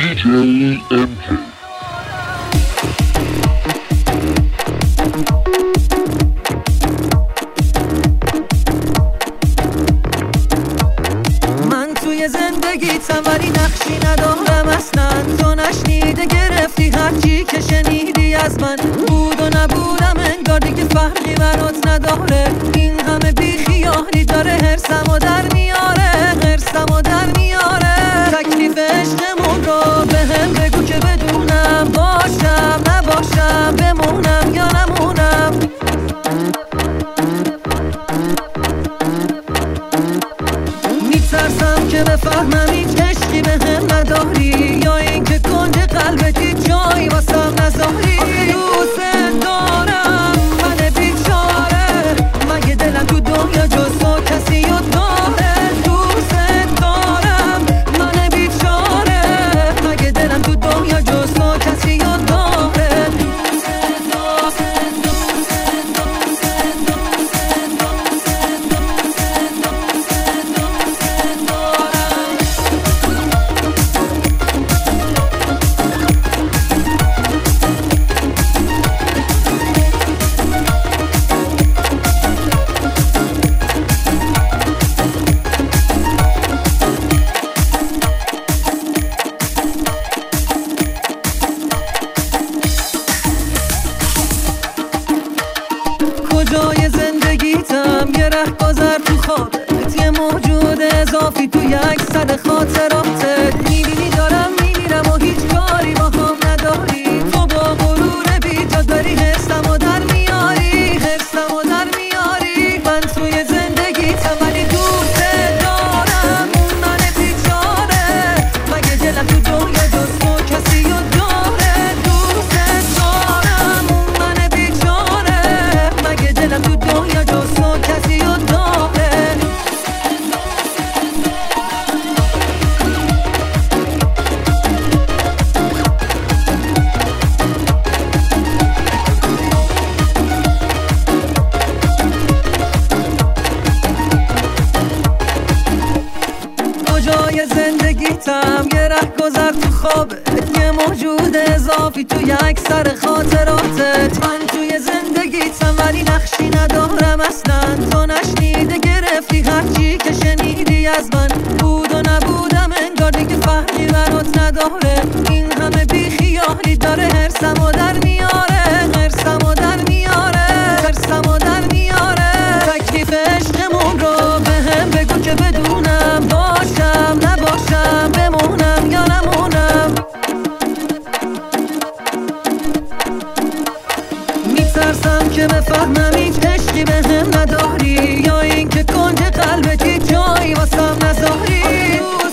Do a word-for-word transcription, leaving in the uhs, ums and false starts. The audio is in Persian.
دی جی ام کی. من توی زندگیتم ولی نقشی ندارم اصلا. تو نشنیده گرفتی هرچی که شنیدی از من. بود و نبودم انگار دیگه فرقی برات نداره. این همه بیخیالی داره هرسمو در میاره، هرسمو در میاره. تکلیف عشقمون رو به هم بگو که بدونم باشم نباشم، بمونم یا نمونم. میترسم که بفهمم هیچ عشقی به هم نداری، یا اینکه کنج قلبتی جایی واسم نذاری. دوست دارم من بیچاره، مگه دلم تو دنیا جز تو کسی رو داره. دوست دارم من بیچاره، مگه دلم تو دنیا جز تو کسی رو داره. کجای زندگیتم یه رهگذر تو خوابت، یه موجود اضافی تو یک سر خاطراتت. میبینی دارم میمیرم و هیچ کاری با هم نداری. تو با غرور بیجا داری حرسمو در میاری، حرسمو در میاری. من توی زندگیتم ولی دوست دارم من بیچاره، مگه دلم تو دنیا جز تو کسی رو داره. دوست دارم من بیچاره، مگه دلم تو دنیا جز تو کسی رو داره. کجای زندگیتم یه رهگذر تو خوابت، یه موجود اضافی تو یک سر خاطراتت. من توی زندگیتم ولی نقشی ندارم اصلا. تو نشنیده گرفتی هرچی که شنیدی از من. بود و نبودم انگار دیگه فرقی برات نداره. این همه بیخیالی داره هرسمو در میاره، هرسمو در میاره، هرسمو در میاره. تکلیف عشقمون رو به هم بگو که بدونم باشم نباشم، بمونم یا نمونم. میترسم که بفهمم هیچ عشقی به هم نداری، یا اینکه کنج قلبتی جایی واسم نذاری.